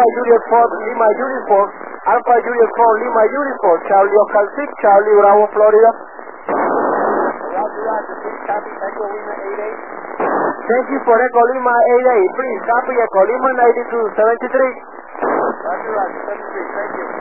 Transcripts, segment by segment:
Juliet 4 Lima Uniform, Alpha Juliet 4 Lima Uniform, Charlie Oscar 6, Charlie Bravo, Florida. Thank you for Echo Lima 88. Please copy Echo Lima 9273. Roger, 73. Thank you.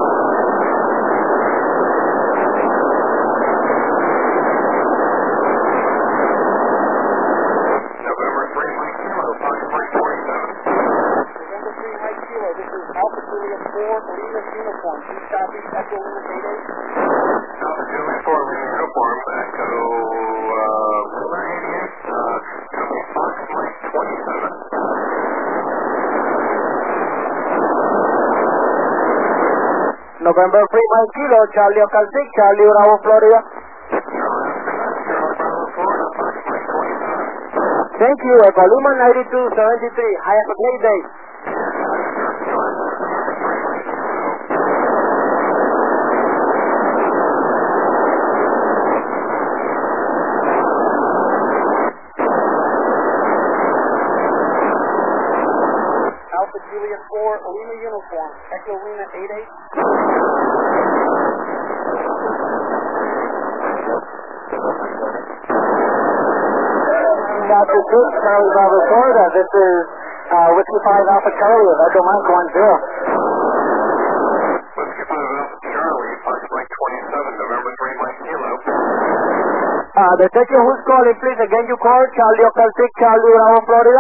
November 3 Mike Kilo, Fox Mike 27. November 3 Mike Kilo, this is Alpha Juliet 4 Lima Uniform. Please copy Echo Lima 88. Alpha Juliet 4 Lima Uniform, Echo Lima 88, copy Fox Mike 27. November 3 Mike Kilo, Charlie Oscar 6, Charlie Bravo, Florida. Thank you, Echo Lima 9273. Have a great day. Alpha Juliet 4 Lima Uniform. Echo Lima 88. Dr. 6, Charlie Bravo, Florida. This is Whiskey 5 Alpha Charlie of Echo Mike 10. Whiskey 5 Alpha Charlie, Fox Mike 27, November 3 Mike Kilo. The second who's calling, please, again you call, Charlie Oscar 6, Charlie Bravo, Florida.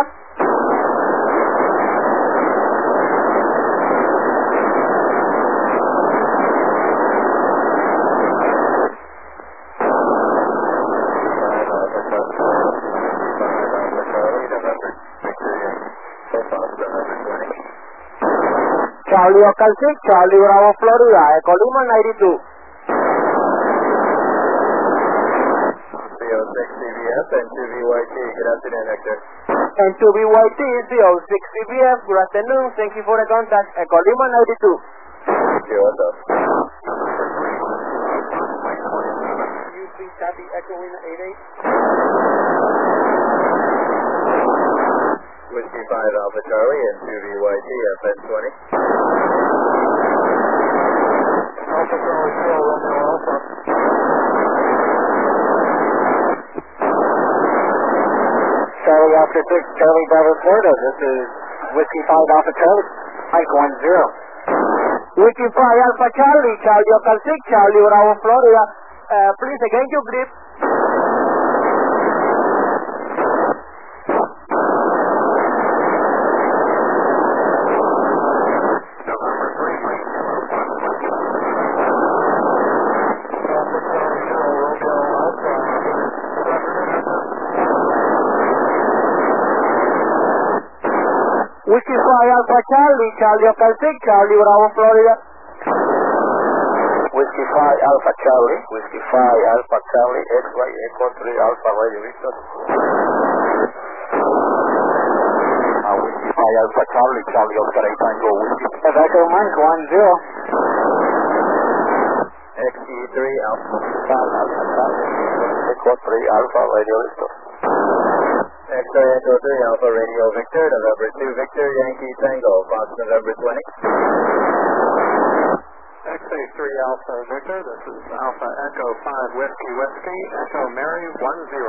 Charlie Oscar 6, Charlie Bravo, Florida, Echo Lima 92. CO6 CBS and 2VYT, good afternoon, Hector. And 2BYT is the 06 CBF, good afternoon, thank you for the contact, Echo Lima 92. Okay, what's up? You please copy Echo Lima 88. Whiskey 5 Alpha Charlie and 2VYT, FN 20. Alpha Charlie 4 Romeo Alpha. Charlie Oscar 6, Charlie Bravo, Florida. This is Whiskey 5 Alpha Charlie, Mike 10. Whiskey 5 Alpha Charlie, Charlie Oscar 6, Charlie Bravo, Florida. Please, again, you grip. November 3 Mike Kilo, Fox Mike 27. Alpha Charlie 4 Romeo Alpha. Good afternoon, Whiskey 5 Alpha Charlie, Charlie Oscar 6, Charlie Bravo, Florida. Whiskey 5 Alpha Charlie, Whiskey 5 Alpha Charlie, X-Ray Echo 3 Alpha Radio Victor. Whiskey 5 Alpha Charlie, Charlie Oscar 8 Tango Whiskey. Echo Mike 10. XE3 Alpha 5 Alpha Charlie, Echo 3 Alpha Radio Victor. X-Ray Echo 3 Alpha Radio Victor, November 2 Victor Yankee Tango, Fox November 20. XA3 Alpha Victor, this is Alpha Echo 5 Whiskey Whiskey, Echo Mary 10.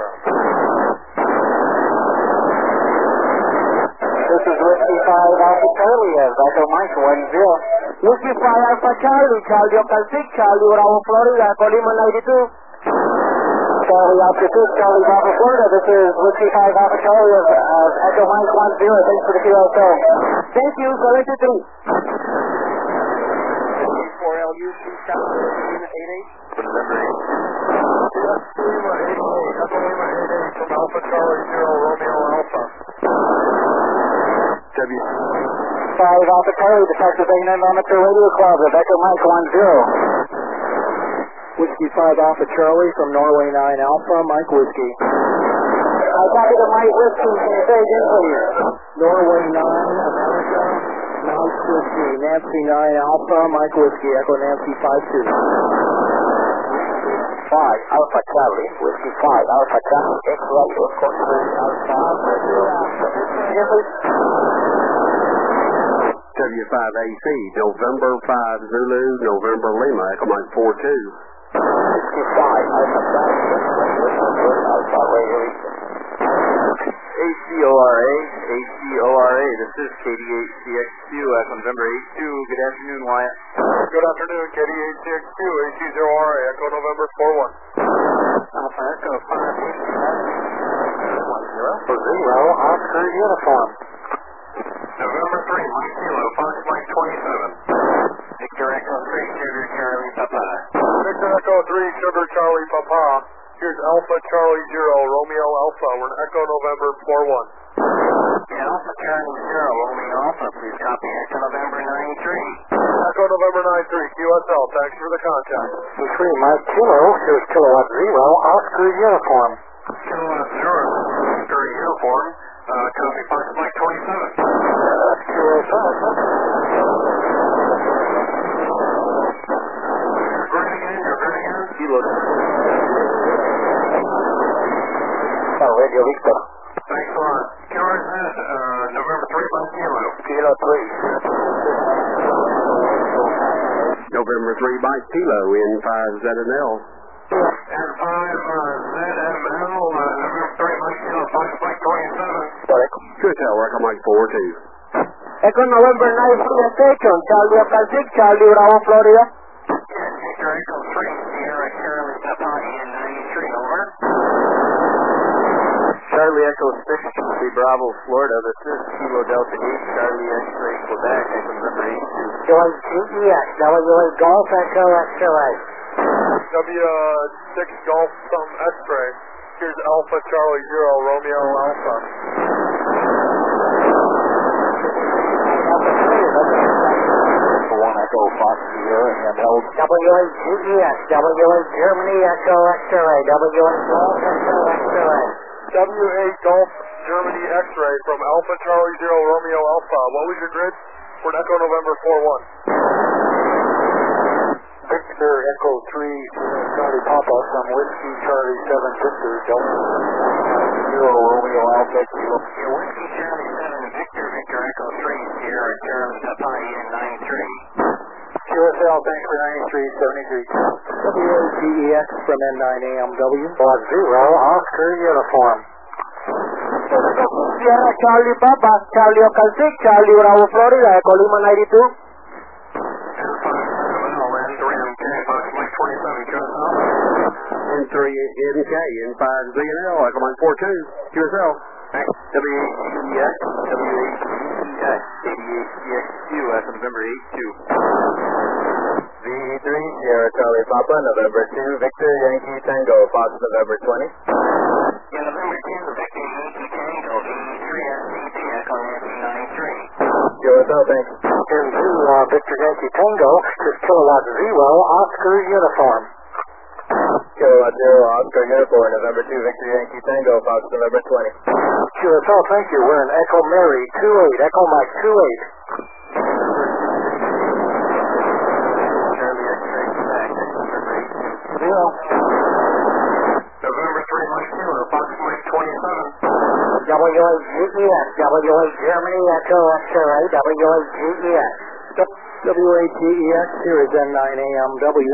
This is Whiskey 5 Alpha Charlie of Echo Mike 10. Whiskey 5 Alpha Charlie, Charlie Oscar 6, Charlie Bravo, Florida, Echo Lima 92. Charlie Oscar 6, Charlie Bravo, Florida. This is Whiskey 5 Alpha Charlie of Echo Mike 10. Thanks for the QSL. Thank you, 73. 4LU, please copy Lima 88. November 8. Yes, Lima 88, Echo Lima 88 from Alpha Charlie 0 Romeo Alpha. W. 5 Alpha Charlie, the Texas A&M Amateur Radio Club of Echo Mike 10. Whiskey 5 Alpha Charlie from Norway 9 Alpha, Mike Whiskey. I copy the Mike Whiskey, can you say again, please? Norway 9 America, Mike Whiskey. Nancy 9 Alpha, Mike Whiskey. Echo Nancy 52. 5 Alpha Charlie, Whiskey 5 Alpha Charlie, X-Ray Echo 3 Alpha Radio. Again, please. W5AC, November 5 Zulu, November Lima, Echo Mike 42. 65, Alpha Alpha Radio Eastern. ACORA, this is KD8CX2, Echo November 82. Good afternoon, Wyatt. Good afternoon, KD8CX2, ACORA, Echo November 41. Alpha Echo 510 Oscar Uniform. November 3, Mike Kilo, Fox Mike 27. Victor Echo 3, Sugar Charlie Papa. Victor Echo 3, Sugar Charlie Papa. Here's Alpha Charlie 0, Romeo Alpha. We're in Echo November 41. Yeah, Alpha Charlie 0, Romeo Alpha, please copy Echo November 93. Echo November 93, QSL, thanks for the contact. 3 Mike Kilo, here's Kilowatt 0, Oscar Uniform. Kilowatt 0, Oscar Uniform, copy Fox Mike 27. That's QSL. Kilo. Radio Victor. Thanks a lot. Killer Z, November 3 by Kilo. Kilo 3. November 3 by Kilo in 5ZNL. And 5ZML, November 3 by Kilo, Fox Mike 27. QSL, Echo Mike 42. Echo November 9 station, Charlie Oscar 6, Charlie Bravo, Florida. Victor Echo 3, Sierra Charlie Papa in 93, over. Charlie Echo 6, Charlie Bravo, Florida. This is Kilo Delta 8, Charlie X-Ray, Quebec, Echo November 82. WGEX, WA Golf Echo X-Ray. W6 Golf some X-Ray. Here's Alpha Charlie 0, Romeo Alpha. Echo Fox Sierra and held WGEX, WA Germany Echo X-Ray, WA Golf Echo X-Ray. WA Golf Germany X-Ray from Alpha Charlie 0, Romeo Alpha. What was your grid? For Echo November 41. Victor Echo 3, Charlie Papa from Whiskey Charlie 7 Victor, Delta 0 Romeo Alpha Kilo. Whiskey Charlie 7 Victor, Victor Echo 3, Sierra Charlie Papa in 93. QSL, thanks for 9373. WAGEX from N9AMW. 0, Oscar Uniform. Sierra Charlie Papa, Charlie Oscar 6, Charlie Bravo, Florida, Echo Lima 92. N3 NK in 5ZNL, Echo Mike 42. QSL. WAGEX, KD8CX2, Echo November 82. VE3, Sierra Charlie Papa, November 2, Victor Yankee Tango, Fox November 20. In November 2, Victor Yankee Tango, VE3 SCP, Echo Nancy 93. QSL, thanks. And 2, Victor Yankee Tango, is Kilowatt 0, Oscar Uniform. Kilowatt 0, Oscar Uniform, November 2, Victor Yankee Tango, Fox November 20. QSL, thank you. We're in Echo Mary 28, Echo Mike 28. Charlie X-Ray, Quebec, Echo November 82. 0. November 3, Mike Kilo, Fox Mike 27. WAGEX, WA Germany Echo X-Ray, WAGEX. WAGEX, here is N9AMW.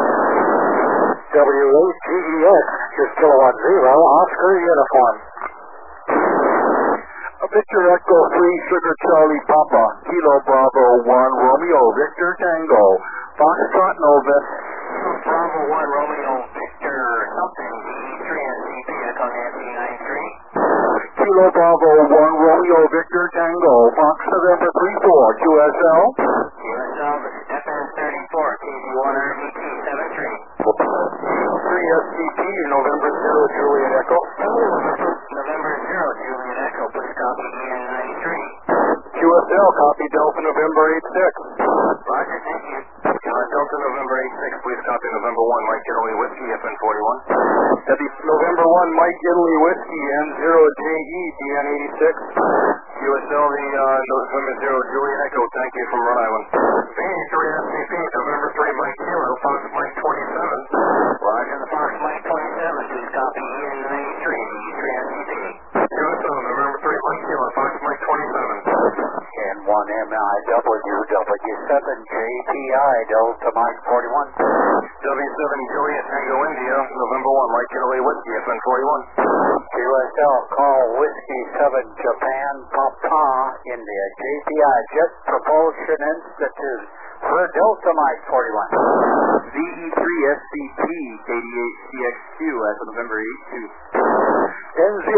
WAGEX is Kilowatt 0, Oscar Uniform. Victor Echo 3, Sugar Charlie Papa, Kilo Bravo 1, Romeo Victor Tango, Foxtrot Novus. Bravo 1, Romeo Victor something, VE3 SCP, Echo Nancy 93. Kilo Bravo 1, Romeo Victor Tango, Fox November 34, QSL. QSL, FN 34, KD1 RVT 73. 3 SCP, November 0, Juliet Echo. November 0, Juliet Echo, please copy EN 93. QSL, copy Delta November 86. Roger, thank you. Delta November 86, please copy November 1, Mike Italy Whiskey, FN 41. That'd be November 1, Mike Italy Whiskey, N0JE, DN 86. QSL, the November 0, Juliet Echo, thank you from Rhode Island. VE3 SCP, November 3, Mike Kilo, Fox Mike 27. Roger, the Fox Mike 27, please copy EN 93, VE3 SCP. QSL, November 3, Mike Kilo, Fox Mike 27. And 1MIW Delta Mike 41. W7 Juliet Tango India, November 1, Mike Italy Whiskey, FN 41. QSL, call Whiskey 7 Japan Papa India, JPI Jet Propulsion Institute for Delta Mike 41. VE3 SCP 88CXQ as of November 8-2. N0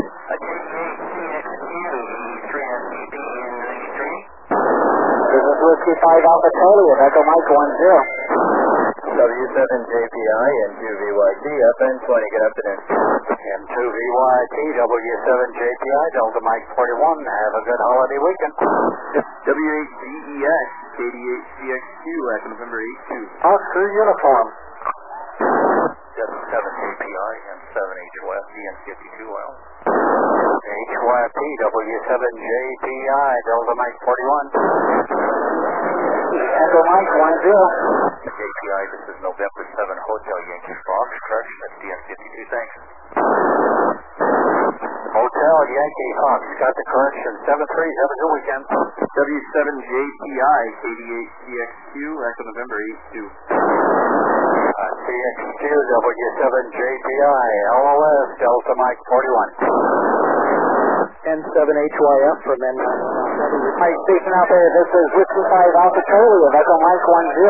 This is Whiskey 5 Alpha Charlie at Echo Mike 10. W7JPI and 2VYT FN 20, good afternoon. And 2VYT, W7JPI, Delta Mike 41, have a good holiday weekend. W8DEX 88CXQ as of November 8-2. Oscar uniform. W7JPI and 7HYF DN52L. HYP, W7JPI, Delta Mike 41. Echo Mike 10. JPI, this is November 7 Hotel Yankee Fox, correction, that's DN52, thanks. Hotel Yankee Fox, got the correction, 7-3, have a good weekend. W7JPI 88CXQ as of November 8-2. CXQ, W7JPI, LOS, Delta Mike 41. N7HYF from N9. Hi, station out there. This is Whiskey 5 Alpha Charlie of Echo Mike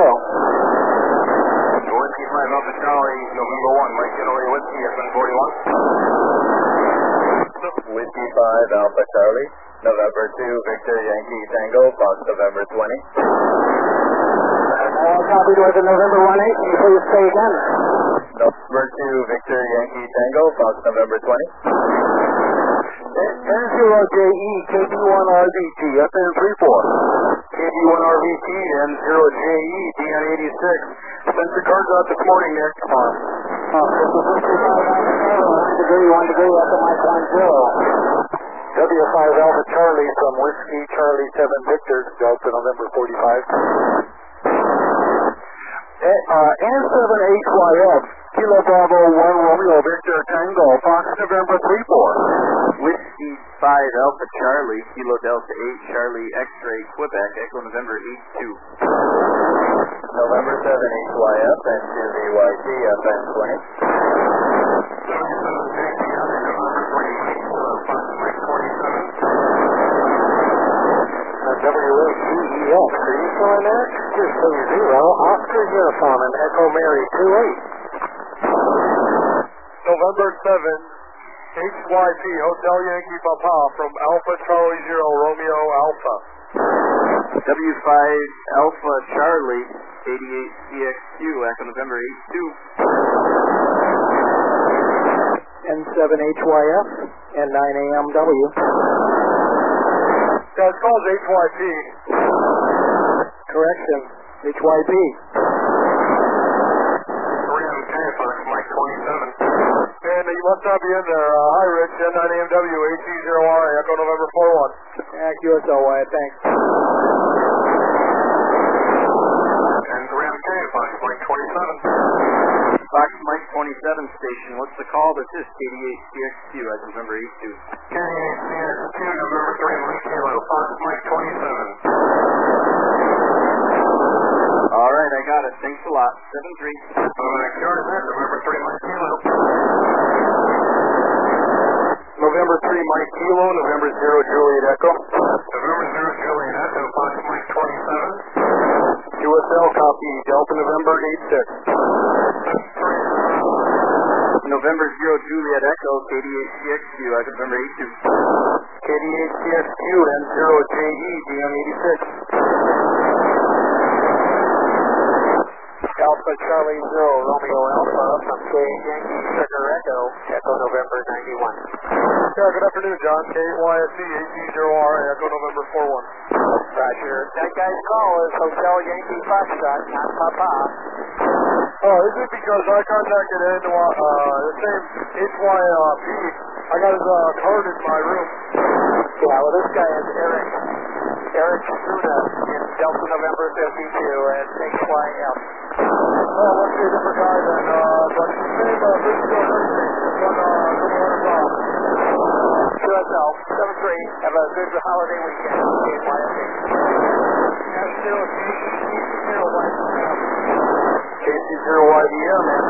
10. Whiskey 5 Alpha Charlie, November 1, Mike Italy Whiskey, FN 41. Whiskey 5 Alpha Charlie, November 2 Victor Yankee Tango, Fox November 20. Copy to the November 1-8. Can you please say again? November 2 Victor Yankee Tango, Fox November 20. N0JE KB1RVT FN 34. KB1RVT N0JE DN86. Sent the cards out this morning, Nick. This is Whiskey 5 Alpha Charlie, 1 degree Echo Mike 10. W5 Alpha Charlie from Whiskey Charlie 7 Victor, Delta November 45. N7HYF, Kilo Bravo 1 Romeo Victor Tango, Fox November 34. Whiskey 5 Alpha Charlie, Kilo Delta 8 Charlie X-Ray Quebec, Echo November 8-2. November 7 HYF and 2VYT FN 20. WAGEF, are you still in there? Here's 0, Oscar uniform and Echo Mary 28. November 7, HYP, Hotel Yankee Papa from Alpha Charlie 0, Romeo Alpha. W5 Alpha Charlie, 88CXQ, Echo November 8-2. N7HYF and 9AMW. It's called HYP. Correction, HYP. Mike 27. And you must not be in there. Hi, Rich, N9AMW, AT0R, Echo November 41. QSL Wyatt, thanks. And 3MK, Fox Mike 27. Fox Mike 27 station, what's the call? This is KD8CXQ, that's November 8-2. KD8CXQ, November 3 Mike Kilo, Fox Mike 27. Alright, I got it. Thanks a lot. 7-3. November 3 Mike Kilo. November 3 Mike Kilo, November 0 Juliet Echo. November 0 Juliet Echo, Fox Mike 27. QSL copy, Delta November 8-6. November 0 Juliet Echo, KD8CXQ, as of November 8-2. KD8CXQ and 0JE, DN86. Alpha Charlie 0, Romeo Alpha from Yankee Sugar Echo, Echo November 91. Yeah, good afternoon, John. KYSC, AT0R, Echo November 41. Roger. That guy's call is Hotel Yankee Foxtrot, not Papa. Oh, is it because I contacted the same HYP? I got his card in my room. Yeah, well, this guy is Eric Suna in Delta November 52 at HYF. Oh, must be a different guy then. But his name, Briscoe Hurricane, is one, QSL 73. Have a good holiday weekend. KC0YDM. KC0YDM.